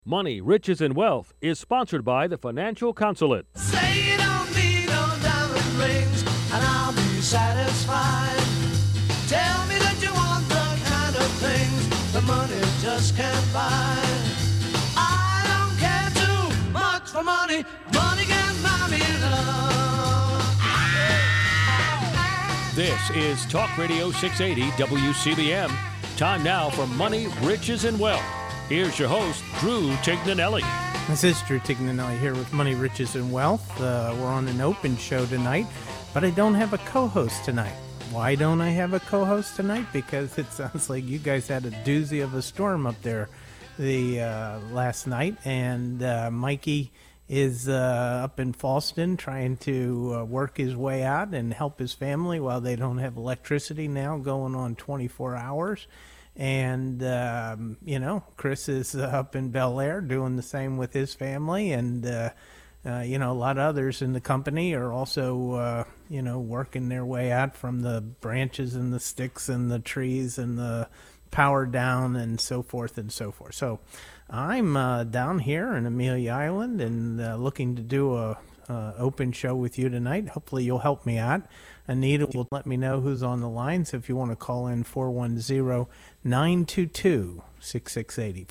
Money, Riches, and Wealth is sponsored by the Financial Consulate. Say you don't need no diamond rings, and I'll be satisfied. Tell me that you want the kind of things the money just can't buy. I don't care too much for money. Money can buy me love. This is Talk Radio 680 WCBM. Time now for Money, Riches, and Wealth. Here's your host, Drew Tignanelli. This is Drew Tignanelli here with Money, Riches, and Wealth. We're on an open show tonight, but I don't have a co-host tonight. Why don't I have a co-host tonight? Because it sounds like you guys had a doozy of a storm up there the last night, and Mikey is up in Fallston trying to work his way out and help his family while they don't have electricity now going on 24 hours. And, Chris is up in Bel Air doing the same with his family. And, a lot of others in the company are also, working their way out from the branches and the sticks and the trees and the power down and so forth and so forth. So I'm down here in Amelia Island and looking to do a open show with you tonight. Hopefully you'll help me out. Anita will let me know who's on the line, so if you want to call in 410-922-6680,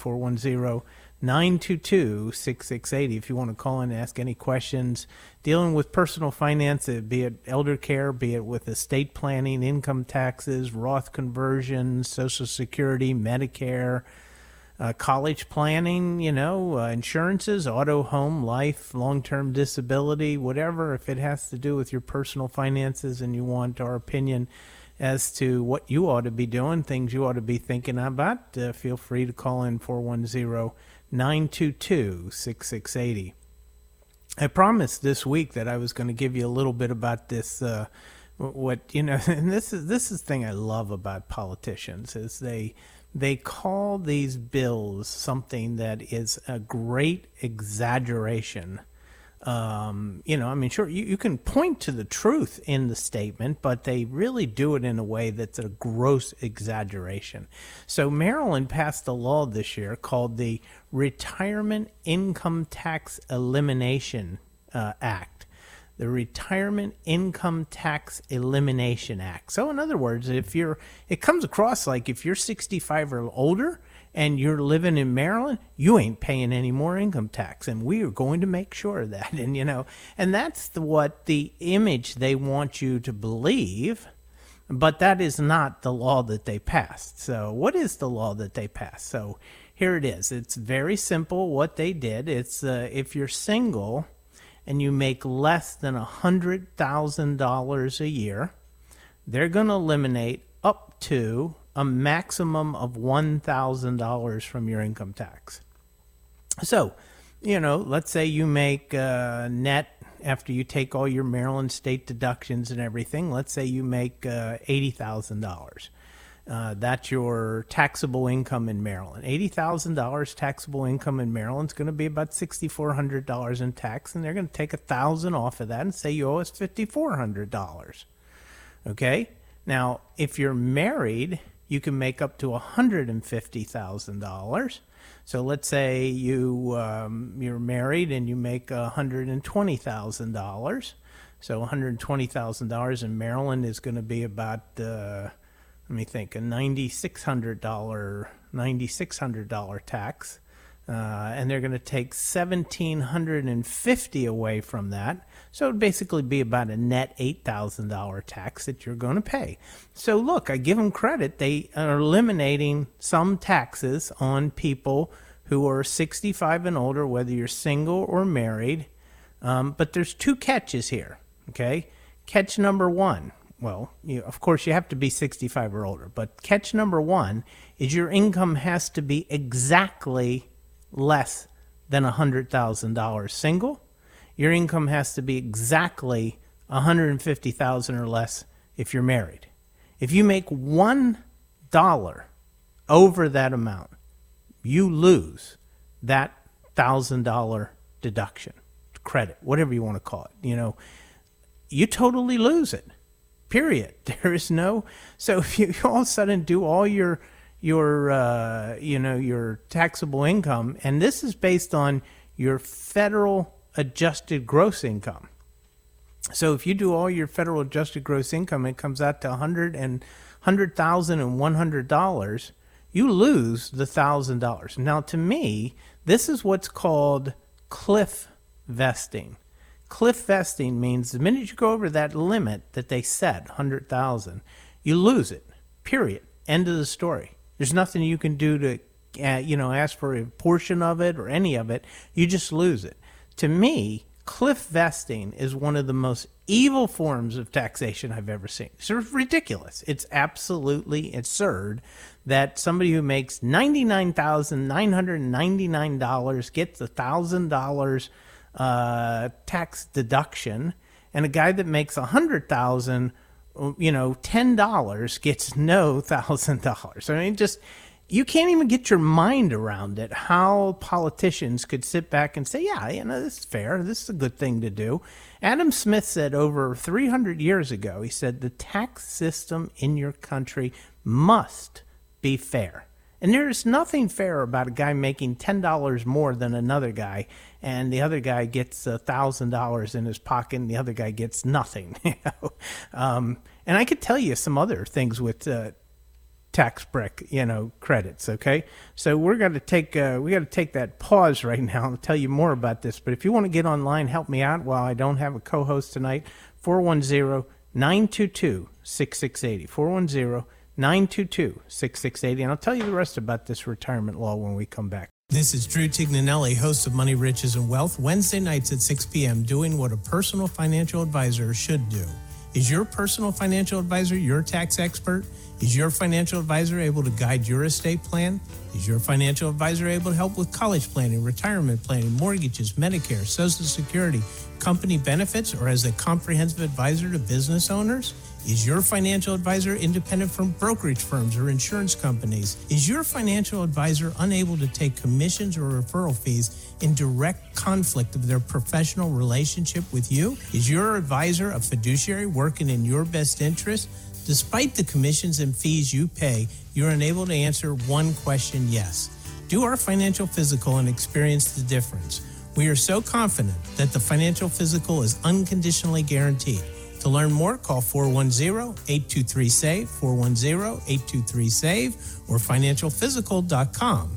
410-922-6680. If you want to call in and ask any questions dealing with personal finance, be it elder care, be it with estate planning, income taxes, Roth conversions, Social Security, Medicare, college planning, insurances, auto, home, life, long-term disability, whatever. If it has to do with your personal finances and you want our opinion as to what you ought to be doing, things you ought to be thinking about, feel free to call in 410-922-6680. I promised this week that I was going to give you a little bit about this, and this is the thing I love about politicians, is they call these bills something that is a great exaggeration. Sure, you can point to the truth in the statement, but they really do it in a way that's a gross exaggeration. So Maryland passed a law this year called the Retirement Income Tax Elimination Act. The Retirement Income Tax Elimination Act. So in other words, it comes across like if you're 65 or older and you're living in Maryland, you ain't paying any more income tax, and we are going to make sure of that. And that's what the image they want you to believe, but that is not the law that they passed. So what is the law that they passed? So here it is. It's very simple what they did. It's if you're single and you make less than $100,000 a year, they're going to eliminate up to a maximum of $1,000 from your income tax. So, let's say you make net, after you take all your Maryland state deductions and everything, let's say you make $80,000. That's your taxable income in Maryland. $80,000 taxable income in Maryland is going to be about $6,400 in tax, and they're going to take $1,000 off of that and say you owe us $5,400. Okay? Now, if you're married, you can make up to $150,000. So let's say you're married and you make $120,000. So $120,000 in Maryland is going to be about a $9,600 tax, and they're going to take $1,750 away from that. So it would basically be about a net $8,000 tax that you're going to pay. So look, I give them credit. They are eliminating some taxes on people who are 65 and older, whether you're single or married. But there's two catches here. Okay, catch number one. Well, of course, you have to be 65 or older, but catch number one is your income has to be exactly less than $100,000 single. Your income has to be exactly $150,000 or less if you're married. If you make $1 over that amount, you lose that $1,000 deduction, credit, whatever you want to call it. You totally lose it. Period. There is no. So if you all of a sudden do all your your taxable income, and this is based on your federal adjusted gross income. So if you do all your federal adjusted gross income, it comes out to $100,100. You lose the $1,000. Now, to me, this is what's called cliff vesting. Cliff vesting means the minute you go over that limit that they set, 100,000, you lose it. Period. End of the story. There's nothing you can do to, ask for a portion of it or any of it. You just lose it. To me, cliff vesting is one of the most evil forms of taxation I've ever seen. It's ridiculous. It's absolutely absurd that somebody who makes $99,999 gets $1,000 tax deduction, and a guy that makes $100,000, $10 gets no $1,000. I mean, you can't even get your mind around it, how politicians could sit back and say, yeah, this is fair. This is a good thing to do. Adam Smith said over 300 years ago, he said, the tax system in your country must be fair. And there is nothing fair about a guy making $10 more than another guy, and the other guy gets $1,000 in his pocket, and the other guy gets nothing. And I could tell you some other things with tax break, credits. Okay, so we got to take that pause right now. I'll tell you more about this. But if you want to get online, help me out while I don't have a co-host tonight. 410-922-6680. 410-922-6680. And I'll tell you the rest about this retirement law when we come back. This is Drew Tignanelli, host of Money, Riches, and Wealth, Wednesday nights at 6 p.m., doing what a personal financial advisor should do. Is your personal financial advisor your tax expert? Is your financial advisor able to guide your estate plan? Is your financial advisor able to help with college planning, retirement planning, mortgages, Medicare, Social Security, company benefits, or as a comprehensive advisor to business owners? Is your financial advisor independent from brokerage firms or insurance companies? Is your financial advisor unable to take commissions or referral fees in direct conflict of their professional relationship with you? Is your advisor a fiduciary working in your best interest? Despite the commissions and fees you pay, you're unable to answer one question, yes. Do our financial physical and experience the difference. We are so confident that the financial physical is unconditionally guaranteed. To learn more, call 410-823-SAVE, 410-823-SAVE, or financialphysical.com.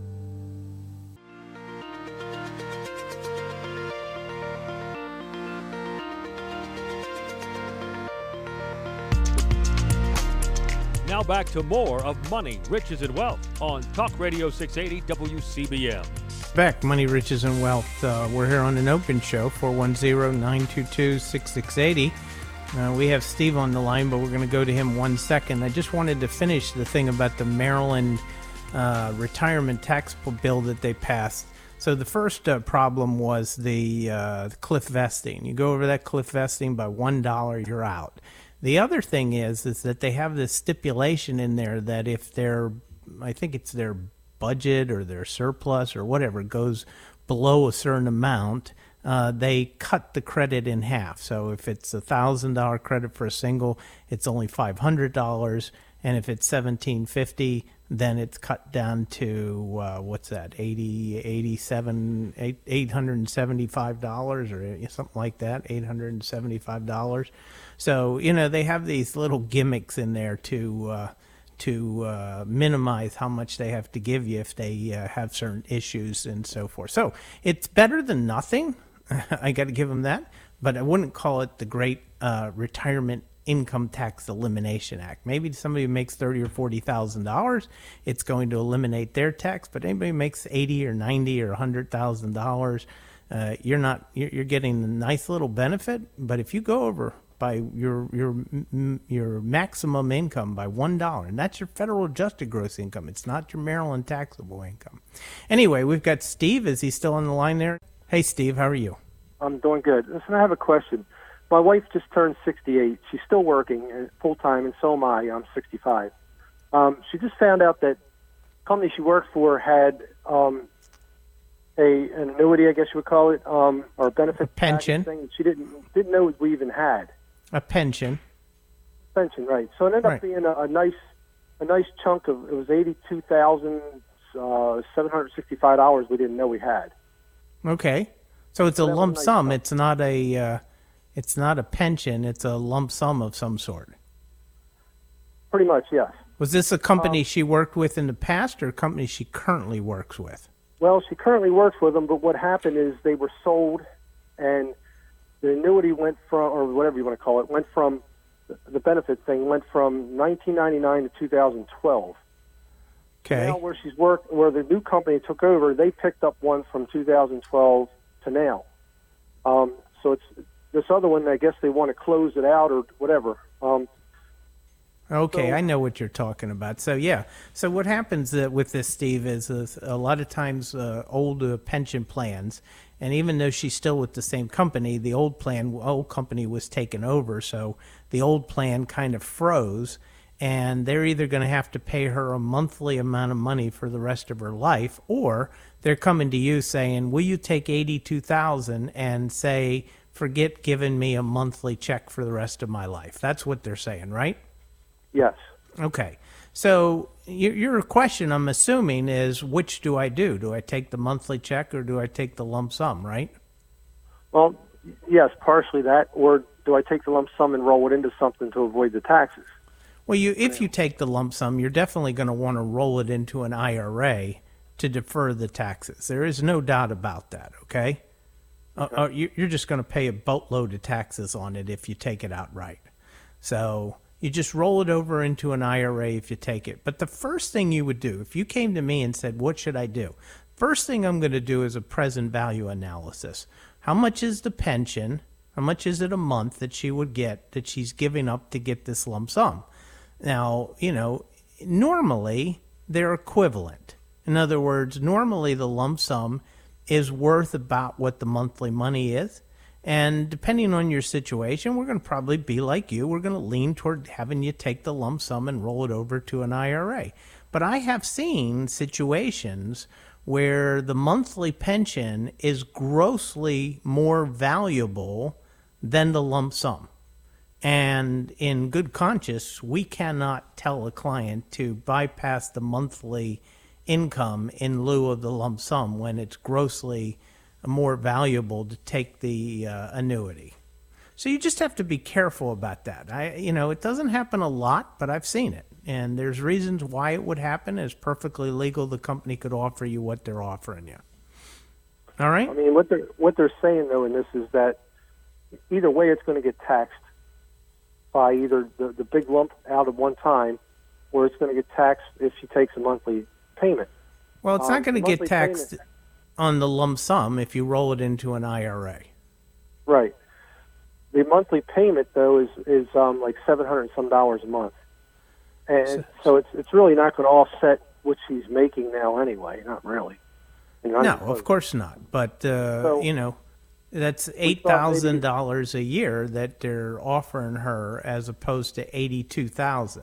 Now back to more of Money, Riches, and Wealth on Talk Radio 680 WCBM. Back, Money, Riches, and Wealth. We're here on an open show, 410-922-6680. We have Steve on the line, but we're going to go to him 1 second. I just wanted to finish the thing about the Maryland retirement tax bill that they passed. So the first problem was the cliff vesting. You go over that cliff vesting by $1, you're out. The other thing is that they have this stipulation in there that if I think it's their budget or their surplus or whatever goes below a certain amount, they cut the credit in half. So if it's $1,000 credit for a single, it's only $500, and if it's $1,750, then it's cut down to $875 or something like that, $875. So they have these little gimmicks in there to minimize how much they have to give you if they have certain issues and so forth. So it's better than nothing. I got to give them that, but I wouldn't call it the great retirement income tax elimination act. Maybe somebody who makes $30,000 or $40,000, it's going to eliminate their tax. But anybody who makes $80,000 or $90,000 or $100,000, you're getting a nice little benefit. But if you go over by your maximum income by $1, and that's your federal adjusted gross income, it's not your Maryland taxable income. Anyway, we've got Steve. Is he still on the line there? Hey, Steve, how are you? I'm doing good. Listen, I have a question. My wife just turned 68. She's still working full-time, and so am I. I'm 65. She just found out that the company she worked for had an annuity, I guess you would call it, or a benefit. A pension. Thing. She didn't know we even had. A pension. Pension, right. So it ended up being a nice a nice chunk of, it was $82,765 we didn't know we had. Okay. So it's a That was lump nice sum. chunk. It's not a pension. It's a lump sum of some sort. Pretty much, yes. Was this a company she worked with in the past or a company she currently works with? Well, she currently works with them, but what happened is they were sold, and the annuity went from, or whatever you want to call it, went from, the benefit thing went from 1999 to 2012. Okay. Now where where the new company took over, they picked up one from 2012 to now. So it's this other one. I guess they want to close it out or whatever. Okay, So- I know what you're talking about. So yeah, so what happens with this, Steve, is a lot of times old pension plans, and even though she's still with the same company, the old company was taken over, so the old plan kind of froze, and they're either going to have to pay her a monthly amount of money for the rest of her life, or they're coming to you saying, "Will you take $82,000 and say, forget giving me a monthly check for the rest of my life?" That's what they're saying, right? Yes. Okay. So your question, I'm assuming, is which do I do? Do I take the monthly check or do I take the lump sum, right? Well, yes, partially that, or do I take the lump sum and roll it into something to avoid the taxes? Well, if you take the lump sum, you're definitely going to want to roll it into an IRA to defer the taxes. There is no doubt about that, okay? You're just going to pay a boatload of taxes on it if you take it outright. So you just roll it over into an IRA if you take it. But the first thing you would do, if you came to me and said, what should I do? First thing I'm going to do is a present value analysis. How much is the pension? How much is it a month that she would get, that she's giving up to get this lump sum? Now, normally they're equivalent. In other words, normally the lump sum is worth about what the monthly money is. And depending on your situation, we're going to probably be like you. We're going to lean toward having you take the lump sum and roll it over to an IRA. But I have seen situations where the monthly pension is grossly more valuable than the lump sum. And in good conscience, we cannot tell a client to bypass the monthly income in lieu of the lump sum when it's grossly more valuable to take the annuity. So you just have to be careful about that. It doesn't happen a lot, but I've seen it. And there's reasons why it would happen. It's perfectly legal. The company could offer you what they're offering you. All right? I mean, what they're saying, though, in this is that either way it's going to get taxed by either the big lump out of one time, or it's going to get taxed if she takes a monthly payment. Well, it's not going to get monthly taxed payment- on the lump sum if you roll it into an IRA. Right. The monthly payment, though, is like $700 and some a month, and so it's really not going to offset what she's making now anyway. Not really. No, of course not. But that's $8,000 a year that they're offering her as opposed to $82,000.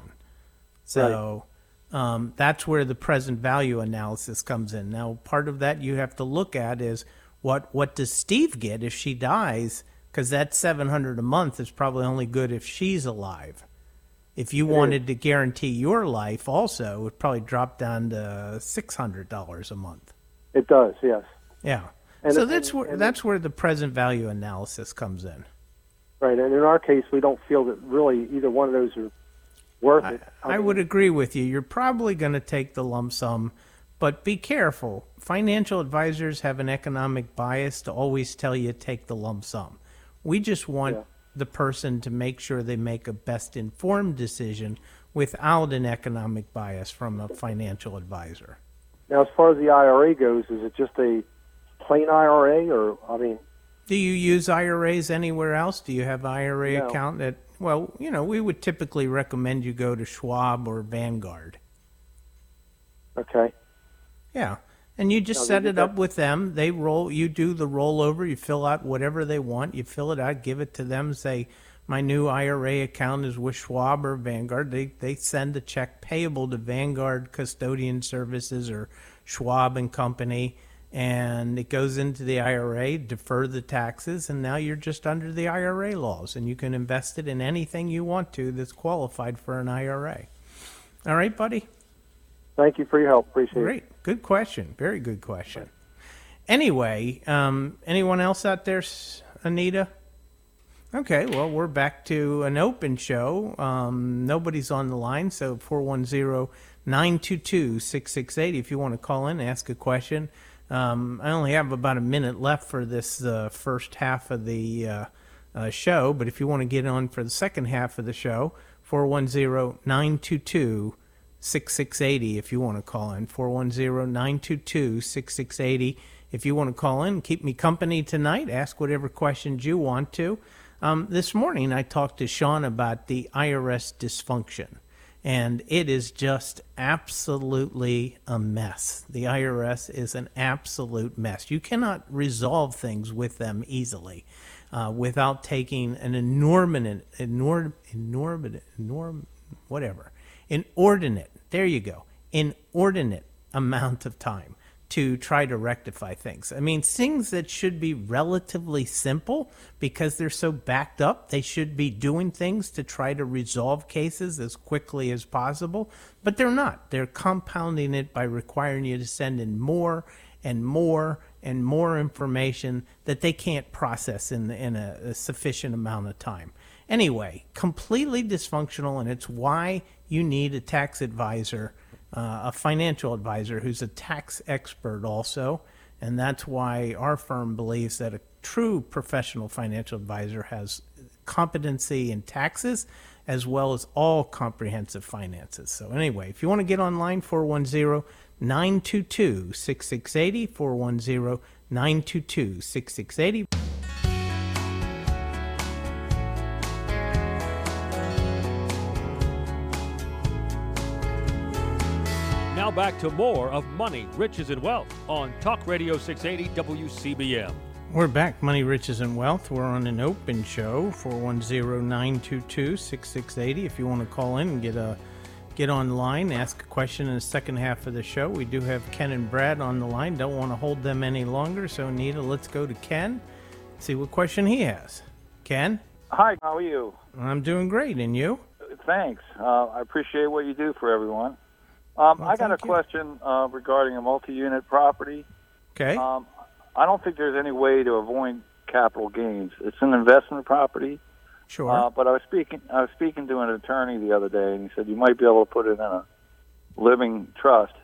So that's where the present value analysis comes in. Now, part of that you have to look at is what does Steve get if she dies? Because that $700 a month is probably only good if she's alive. If you wanted to guarantee your life, also, it would probably drop down to $600 a month. It does, yes. Yeah. And So that's where the present value analysis comes in. Right, and in our case, we don't feel that really either one of those are worth it. I would agree with you. You're probably going to take the lump sum, but be careful. Financial advisors have an economic bias to always tell you take the lump sum. We just want the person to make sure they make a best informed decision without an economic bias from a financial advisor. Now, as far as the IRA goes, is it just a plain IRA, or Do you use IRAs anywhere else? Do you have IRA No. account that? Well, we would typically recommend you go to Schwab or Vanguard. Okay. Yeah. And you just No, set they it do up with them. You do the rollover, you fill out whatever they want, you fill it out, give it to them, say, my new IRA account is with Schwab or Vanguard. They send a check payable to Vanguard Custodian Services or Schwab and Company, and it goes into the IRA, defer the taxes, and now you're just under the IRA laws, and you can invest it in anything you want to that's qualified for an IRA. All right, buddy? Thank you for your help. Appreciate it. Great. Good question. Very good question. Anyway, anyone else out there, Anita? Okay, well, we're back to an open show. Nobody's on the line, so 410-922-6680 if you want to call in and ask a question. I only have about a minute left for this first half of the show, but if you want to get on for the second half of the show, 410-922-6680 if you want to call in. 410-922-6680 if you want to call in. Keep me company tonight. Ask whatever questions you want to. This morning I talked to Sean about the IRS dysfunction, and it is just absolutely a mess. The IRS is an absolute mess. You cannot resolve things with them easily without taking an inordinate, amount of time to try to rectify things. I mean, things that should be relatively simple because they're so backed up, they should be doing things to try to resolve cases as quickly as possible, but they're not. They're compounding it by requiring you to send in more and more and more information that they can't process in a sufficient amount of time. Anyway, completely dysfunctional, and it's why you need a tax advisor, a financial advisor who's a tax expert also, and that's why our firm believes that a true professional financial advisor has competency in taxes as well as all comprehensive finances. So anyway, if you want to get online, 410-922-6680, 410-922-6680. Now back to more of Money, Riches, and Wealth on Talk Radio 680 WCBM. We're back, Money, Riches, and Wealth. We're on an open show, 410-922-6680. If you want to call in and get online, ask a question in the second half of the show. We do have Ken and Brad on the line. Don't want to hold them any longer, so Anita, let's go to Ken, see what question he has. Ken? Hi, how are you? I'm doing great, and you? Thanks. I appreciate what you do for everyone. I got a question regarding a multi-unit property. Okay. I don't think there's any way to avoid capital gains. It's an investment property. Sure. But I was speaking to an attorney the other day, and he said you might be able to put it in a living trust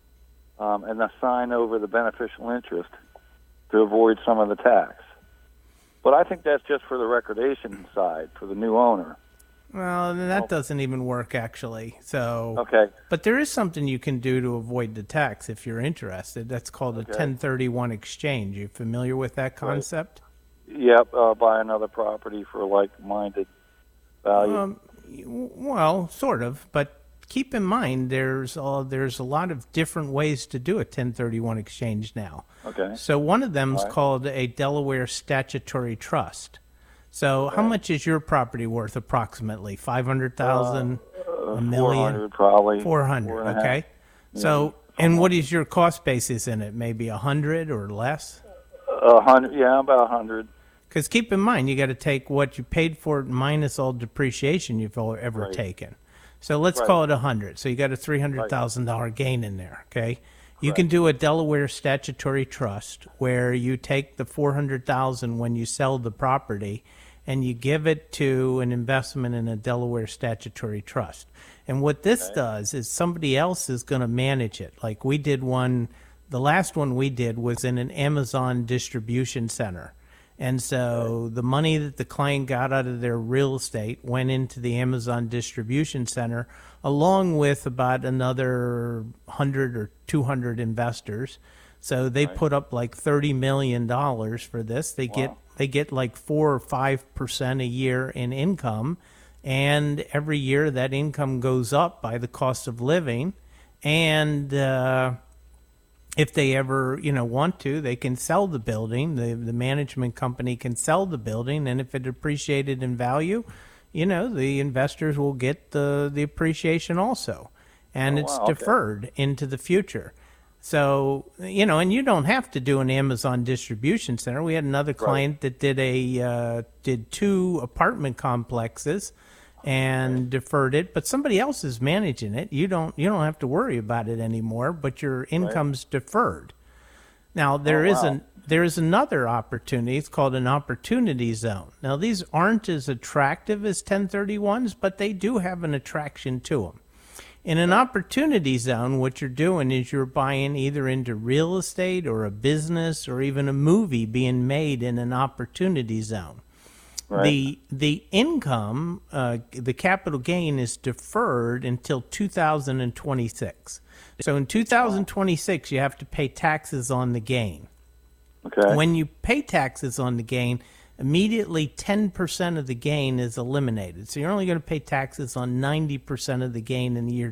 and assign over the beneficial interest to avoid some of the tax. But I think that's just for the recordation side, for the new owner. Well, that doesn't even work, actually. So, okay. But there is something you can do to avoid the tax if you're interested. That's called a 1031 exchange. You familiar with that concept? Right. Yep, buy another property for like-minded value. Well, sort of, but keep in mind there's a lot of different ways to do a 1031 exchange now. Okay. So one of them is called a Delaware statutory trust. So how much is your property worth approximately? 500,000, a million? 400 probably. 400, okay. So, and what is your cost basis in it? Maybe 100 or less? 100, yeah, about 100. Because keep in mind, you got to take what you paid for it minus all depreciation you've ever taken. So let's call it 100. So you got a $300,000 gain in there, okay? You can do a Delaware statutory trust where you take the $400,000 when you sell the property and you give it to an investment in a Delaware statutory trust. And what this does is somebody else is going to manage it. Like we did one, the last one we did was in an Amazon distribution center. And so the money that the client got out of their real estate went into the Amazon distribution center, along with about another 100 or 200 investors. So they put up like $30 million for this. They get like 4 or 5% a year in income, and every year that income goes up by the cost of living. And if they ever, want to, they can sell the building. The management company can sell the building, and if it appreciated in value, the investors will get the appreciation also. And it's deferred into the future. So, and you don't have to do an Amazon distribution center. We had another client that did 2 apartment complexes, and deferred it, but somebody else is managing it. You don't have to worry about it anymore, but your income's deferred. Now there is another opportunity. It's called an opportunity zone. Now these aren't as attractive as 1031s, but they do have an attraction to them. In an opportunity zone, what you're doing is you're buying either into real estate or a business or even a movie being made in an opportunity zone. Right. The income, the capital gain is deferred until 2026. So in 2026, you have to pay taxes on the gain. Okay. When you pay taxes on the gain, immediately 10% of the gain is eliminated. So you're only going to pay taxes on 90% of the gain in the year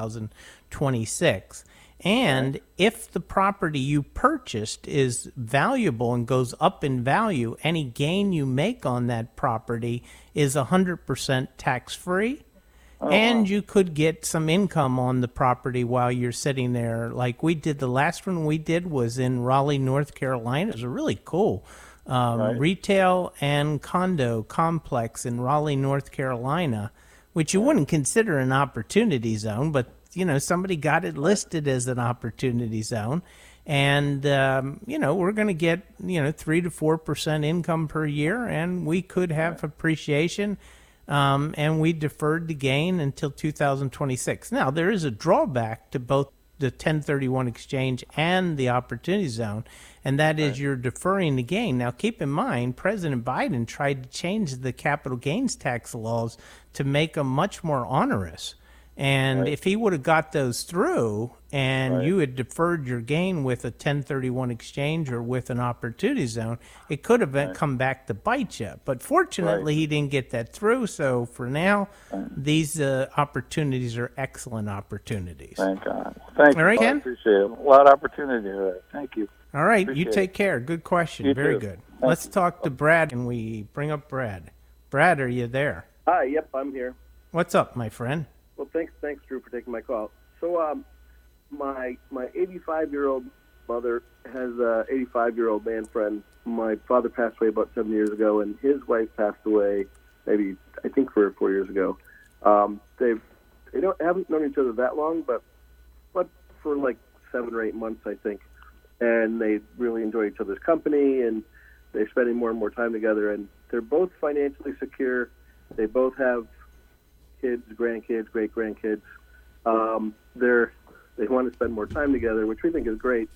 2026. And if the property you purchased is valuable and goes up in value, any gain you make on that property is 100% tax-free. And you could get some income on the property while you're sitting there. Like we did, the last one we did was in Raleigh, North Carolina. It was a really cool retail and condo complex in Raleigh, North Carolina, which you wouldn't consider an opportunity zone, but somebody got it listed as an opportunity zone. And, we're going to get, 3 to 4% income per year, and we could have appreciation. And we deferred the gain until 2026. Now, there is a drawback to both the 1031 exchange and the opportunity zone, and that is you're deferring the gain. Now, keep in mind, President Biden tried to change the capital gains tax laws to make them much more onerous. And if he would have got those through and you had deferred your gain with a 1031 exchange or with an opportunity zone, it could have come back to bite you. But fortunately, he didn't get that through. So for now, these opportunities are excellent opportunities. Thank God. Thank you. All right, Ken? I appreciate it. A lot of opportunity there. Thank you. All right. Appreciate you take care. Good question. You Very too. good. Thank Let's you. talk to Brad, and we bring up Brad. Brad, are you there? Hi, yep, I'm here. What's up, my friend? Well, thanks, Drew, for taking my call. So, my 85-year-old mother has a 85-year-old man friend. My father passed away about 7 years ago, and his wife passed away maybe, I think, 4 years ago. They haven't known each other that long, but for like 7 or 8 months, I think. And they really enjoy each other's company, and they're spending more and more time together. And they're both financially secure. They both have kids, grandkids, great-grandkids. They want to spend more time together, which we think is great.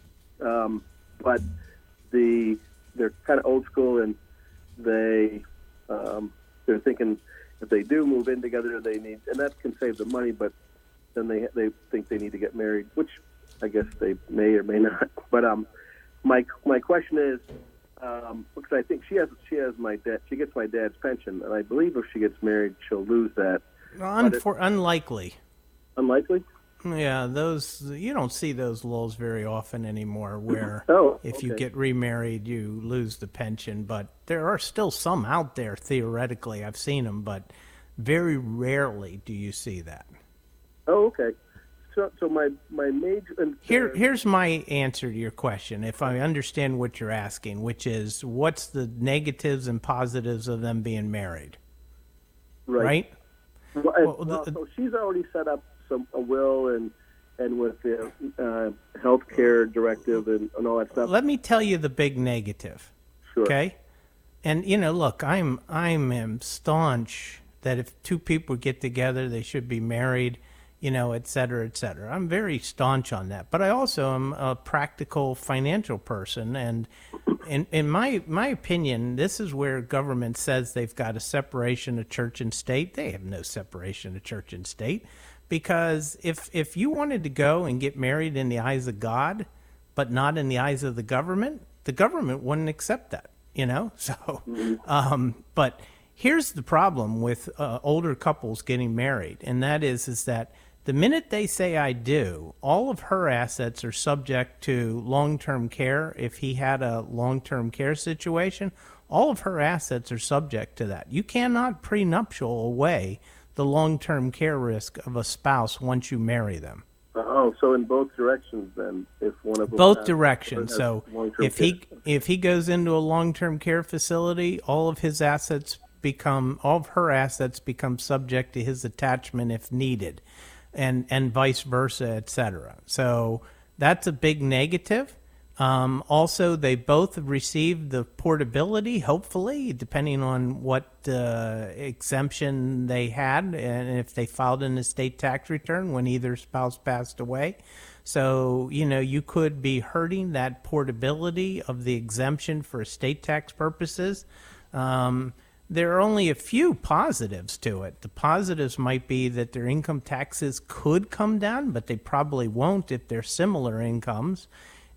But they're kind of old school, and they're thinking if they do move in together, they need, and that can save them money, but then they think they need to get married, which I guess they may or may not. But my question is, because I think she has my dad. She gets my dad's pension, and I believe if she gets married, she'll lose that. Unlikely. Unlikely? Yeah, those you don't see those laws very often anymore. Where if you get remarried, you lose the pension. But there are still some out there theoretically. I've seen them, but very rarely do you see that. Oh, okay. So my major here's my answer to your question, if I understand what you're asking, which is what's the negatives and positives of them being married, right? So she's already set up a will and with the health care directive and all that stuff. Let me tell you the big negative. Sure. Okay, and look, I am staunch that if two people get together, they should be married. Et cetera, et cetera. I'm very staunch on that. But I also am a practical financial person. And in my opinion, this is where government says they've got a separation of church and state. They have no separation of church and state. Because if you wanted to go and get married in the eyes of God, but not in the eyes of the government wouldn't accept that, So, but here's the problem with older couples getting married. And that is that the minute they say I do, all of her assets are subject to long-term care. If he had a long-term care situation, all of her assets are subject to that. You cannot prenuptial away the long-term care risk of a spouse once you marry them. Oh, so in both directions then, if one of them both directions. So if he goes into a long-term care facility, all of his assets all of her assets become subject to his attachment if needed, and vice versa, etc. So that's a big negative. Also, they both received the portability, hopefully, depending on what exemption they had and if they filed an estate tax return when either spouse passed away. So, you could be hurting that portability of the exemption for estate tax purposes. There are only a few positives to it. The positives might be that their income taxes could come down, but they probably won't if they're similar incomes.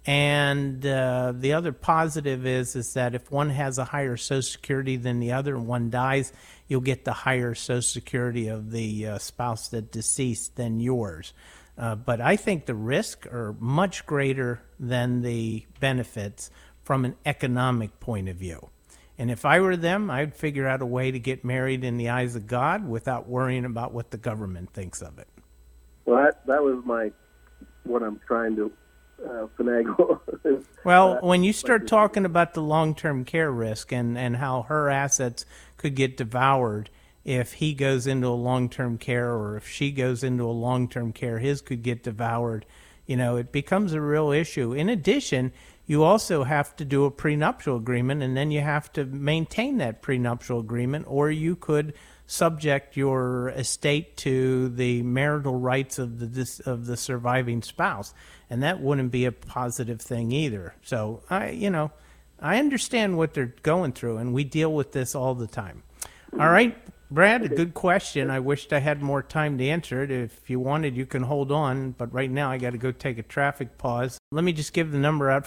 And the other positive is that if one has a higher Social Security than the other and one dies, you'll get the higher Social Security of the spouse that deceased than yours. But I think the risks are much greater than the benefits from an economic point of view. And if I were them, I'd figure out a way to get married in the eyes of God without worrying about what the government thinks of it. Well, that was what I'm trying to finagle. Well, when you start talking about the long-term care risk and how her assets could get devoured if he goes into a long-term care, or if she goes into a long-term care, his could get devoured, it becomes a real issue. In addition, you also have to do a prenuptial agreement, and then you have to maintain that prenuptial agreement, or you could subject your estate to the marital rights of the surviving spouse, and that wouldn't be a positive thing either. So I understand what they're going through, and we deal with this all the time. All right, Brad, a good question. I wished I had more time to answer it. If you wanted, you can hold on, but right now I got to go take a traffic pause. Let me just give the number out,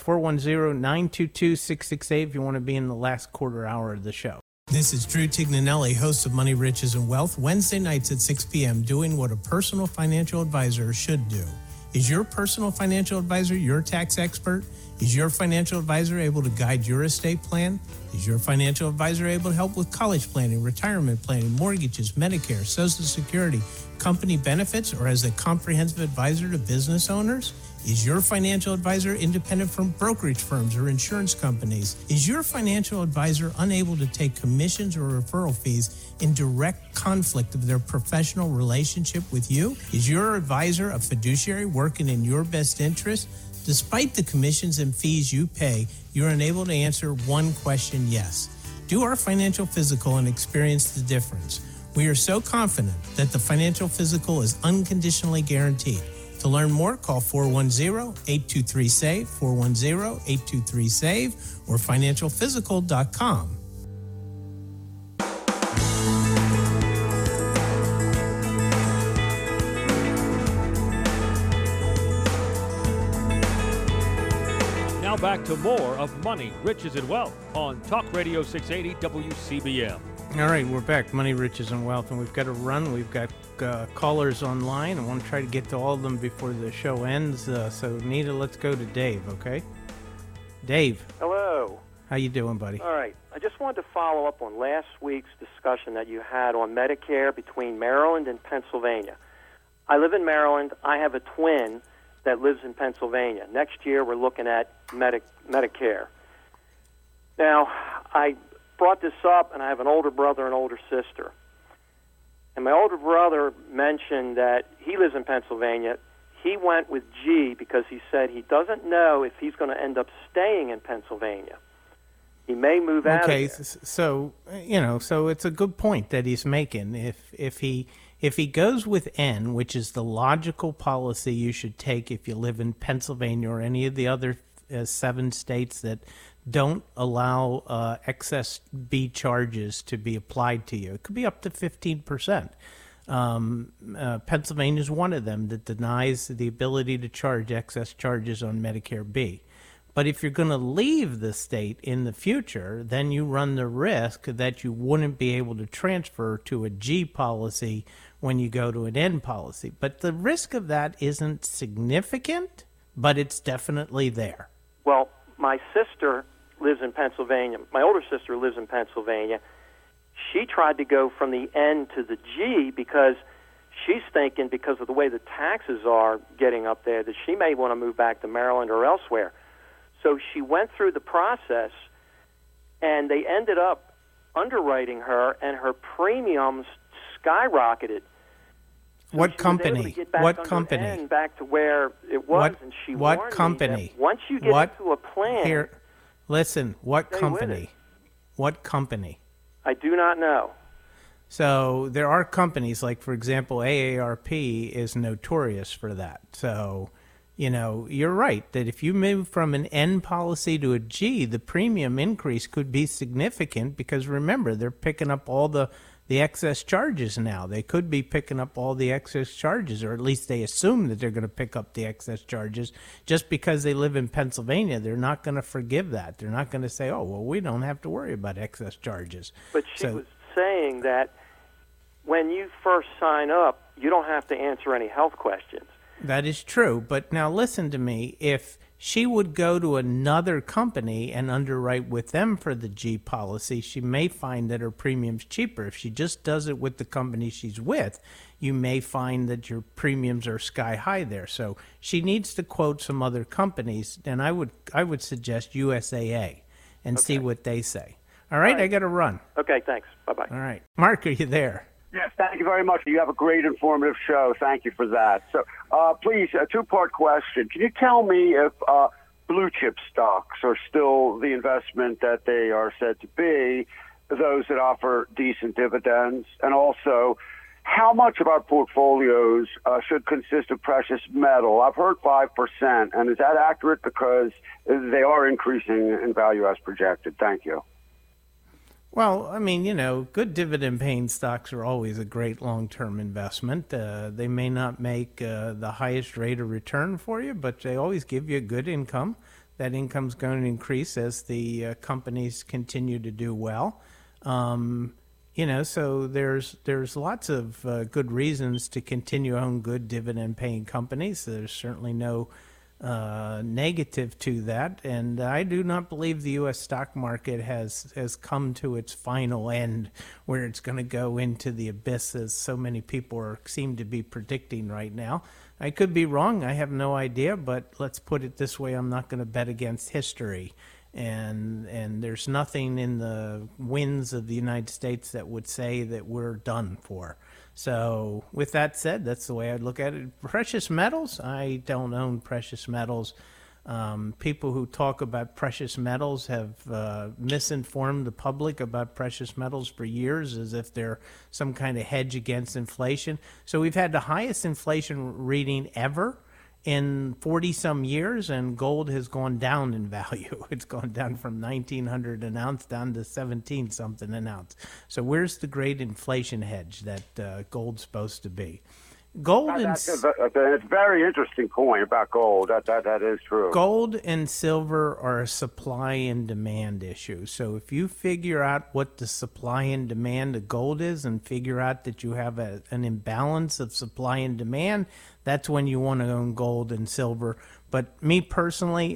410-922-6668, if you want to be in the last quarter hour of the show. This is Drew Tignanelli, host of Money, Riches, and Wealth, Wednesday nights at 6 p.m., doing what a personal financial advisor should do. Is your personal financial advisor your tax expert? Is your financial advisor able to guide your estate plan? Is your financial advisor able to help with college planning, retirement planning, mortgages, Medicare, Social Security, company benefits, or as a comprehensive advisor to business owners? Is your financial advisor independent from brokerage firms or insurance companies? Is your financial advisor unable to take commissions or referral fees in direct conflict of their professional relationship with you? Is your advisor a fiduciary working in your best interest? Despite the commissions and fees you pay, you're unable to answer one question, yes. Do our financial physical and experience the difference. We are so confident that the financial physical is unconditionally guaranteed. To learn more, call 410-823-SAVE, 410-823-SAVE, or financialphysical.com. Now back to more of Money, Riches, and Wealth on Talk Radio 680 WCBM. All right, we're back. Money, Riches, and Wealth, and we've got to run. We've got callers online. I want to try to get to all of them before the show ends. So, Nita, let's go to Dave, okay? Dave. Hello. How you doing, buddy? All right. I just wanted to follow up on last week's discussion that you had on Medicare between Maryland and Pennsylvania. I live in Maryland. I have a twin that lives in Pennsylvania. Next year, we're looking at Medicare. Now, I brought this up, and I have an older brother and older sister. And my older brother mentioned that he lives in Pennsylvania. He went with G because he said he doesn't know if he's going to end up staying in Pennsylvania. He may move out of there. Okay, so it's a good point that he's making. If he goes with N, which is the logical policy you should take if you live in Pennsylvania or any of the other 7 states that don't allow excess B charges to be applied to you. It could be up to 15%. Pennsylvania is one of them that denies the ability to charge excess charges on Medicare B. But if you're going to leave the state in the future, then you run the risk that you wouldn't be able to transfer to a G policy when you go to an N policy. But the risk of that isn't significant, but it's definitely there. Well, my sister lives in Pennsylvania. My older sister lives in Pennsylvania. She tried to go from the N to the G because she's thinking, because of the way the taxes are getting up there, that she may want to move back to Maryland or elsewhere. So she went through the process, and they ended up underwriting her, and her premiums skyrocketed. So what company? What company? Back to where it was, and she what warned company? Me that once you get into a plan, here, listen. What stay company? with it. What company? I do not know. So there are companies like, for example, AARP is notorious for that. So, you know, you're right that if you move from an N policy to a G, the premium increase could be significant because remember, they're picking up all the excess charges now. They could be picking up all the excess charges, or at least they assume that they're going to pick up the excess charges. Just because they live in Pennsylvania, they're not going to forgive that. They're not going to say, oh, well, we don't have to worry about excess charges. But she was saying that when you first sign up, you don't have to answer any health questions. That is true. But now listen to me. If she would go to another company and underwrite with them for the G policy, she may find that her premium's cheaper. If she just does it with the company she's with, you may find that your premiums are sky high there. So she needs to quote some other companies, and I would suggest USAA and see what they say. All right, I got to run. Okay, thanks. Bye-bye. All right. Mark, are you there? Yes, thank you very much. You have a great informative show. Thank you for that. So, please, a two-part question. Can you tell me if blue chip stocks are still the investment that they are said to be, those that offer decent dividends? And also, how much of our portfolios should consist of precious metal? I've heard 5%, and is that accurate because they are increasing in value as projected? Thank you. Well, I mean, you know, good dividend-paying stocks are always a great long-term investment. They may not make the highest rate of return for you, but they always give you a good income. That income's going to increase as the companies continue to do well. You know, so there's lots of good reasons to continue to own good dividend-paying companies. There's certainly no negative to that, and I do not believe the U.S. stock market has come to its final end where it's going to go into the abyss as so many people seem to be predicting right now. I could be wrong, I have no idea, but let's put it this way, I'm not going to bet against history, and there's nothing in the winds of the United States that would say that we're done for. So with that said, that's the way I'd look at it. Precious metals, I don't own precious metals. People who talk about precious metals have misinformed the public about precious metals for years as if they're some kind of hedge against inflation. So we've had the highest inflation reading ever in 40-some years, and gold has gone down in value. It's gone down from $1,900 an ounce down to $17-something an ounce. So where's the great inflation hedge that gold's supposed to be? That's a very interesting point about gold. That is true. Gold and silver are a supply and demand issue. So if you figure out what the supply and demand of gold is and figure out that you have an imbalance of supply and demand, that's when you want to own gold and silver. But me personally,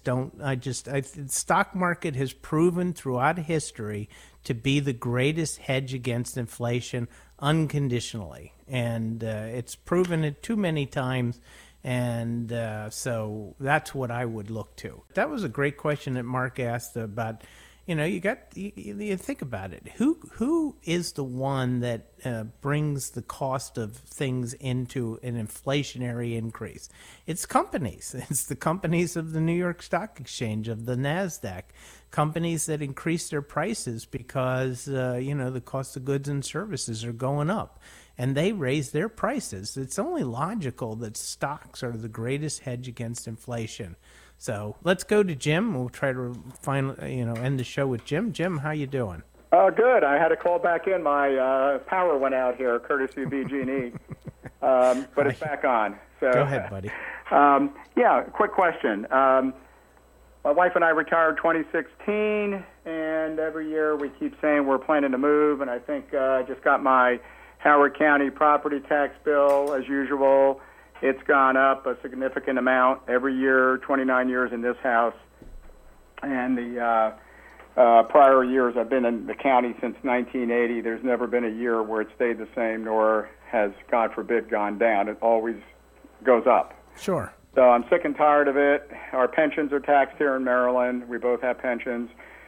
the stock market has proven throughout history to be the greatest hedge against inflation unconditionally. And it's proven it too many times. And so that's what I would look to. That was a great question that Mark asked about, you know, you think about it. Who is the one that brings the cost of things into an inflationary increase? It's companies. It's the companies of the New York Stock Exchange, of the NASDAQ, companies that increase their prices because, the cost of goods and services are going up. And they raise their prices. It's only logical that stocks are the greatest hedge against inflation. So let's go to Jim. We'll try to end the show with Jim. Jim, how you doing? Good. I had to call back in. My power went out here, courtesy of BG&E, but it's back on. So go ahead, buddy. Quick question. My wife and I retired 2016, and every year we keep saying we're planning to move, and I think I just got my Howard County property tax bill, as usual. It's gone up a significant amount every year, 29 years in this house. And the prior years, I've been in the county since 1980. There's never been a year where it stayed the same, nor has, God forbid, gone down. It always goes up. Sure. So I'm sick and tired of it. Our pensions are taxed here in Maryland. We both have pensions.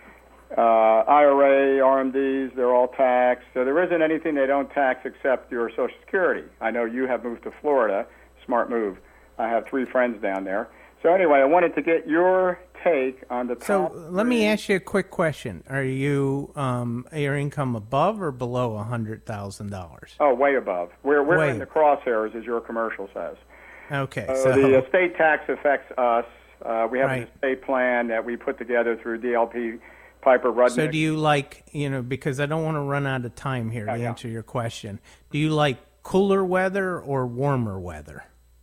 IRA, RMDs, they're all taxed. So there isn't anything they don't tax except your Social Security. I know you have moved to Florida. Smart move. I have 3 friends down there. So anyway, I wanted to get your take on the top. So let me ask you a quick question. Are you your income above or below $100,000? Oh, way above. We're Way in the crosshairs, as your commercial says. Okay. So the estate tax affects us. We have Right. an estate plan that we put together through DLP Piper Rudnick. So do you like, because I don't want to run out of time here to answer your question. Do you like cooler weather or warmer weather?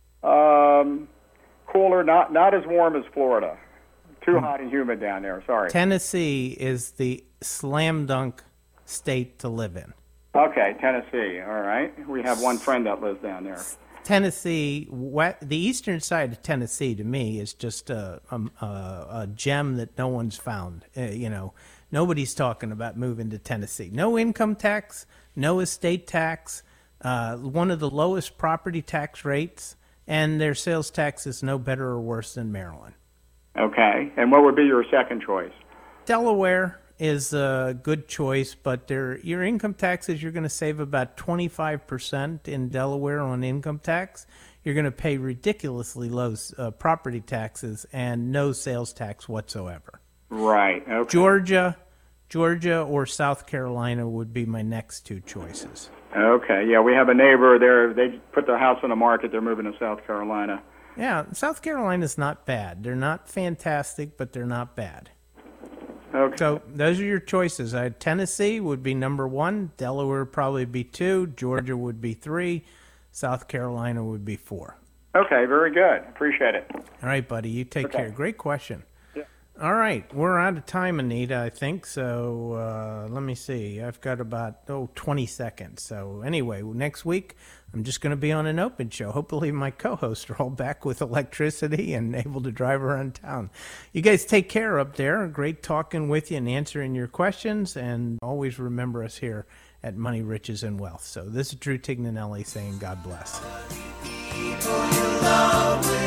Cooler, not as warm as Florida. Too hot and humid down there. Sorry. Tennessee is the slam dunk state to live in. Okay, Tennessee. All right. We have one friend that lives down there. Tennessee, the eastern side of Tennessee, to me, is just a gem that no one's found. Nobody's talking about moving to Tennessee. No income tax, no estate tax, one of the lowest property tax rates, and their sales tax is no better or worse than Maryland. Okay. And what would be your second choice? Delaware is a good choice, but your income taxes, you're going to save about 25% in Delaware on income tax. You're going to pay ridiculously low property taxes and no sales tax whatsoever. Right. Okay. Georgia or South Carolina would be my next 2 choices. Okay. Yeah, we have a neighbor there. They put their house on the market. They're moving to South Carolina. Yeah, South Carolina's not bad. They're not fantastic, but they're not bad. Okay. So those are your choices. Tennessee would be number 1. Delaware would probably be 2. Georgia would be 3. South Carolina would be 4. Okay, very good. Appreciate it. All right, buddy. You take care. Great question. Yeah. All right. We're out of time, Anita, I think. So let me see. I've got about 20 seconds. So anyway, next week, I'm just going to be on an open show. Hopefully my co-hosts are all back with electricity and able to drive around town. You guys take care up there. Great talking with you and answering your questions. And always remember us here at Money, Riches, and Wealth. So this is Drew Tignanelli saying God bless.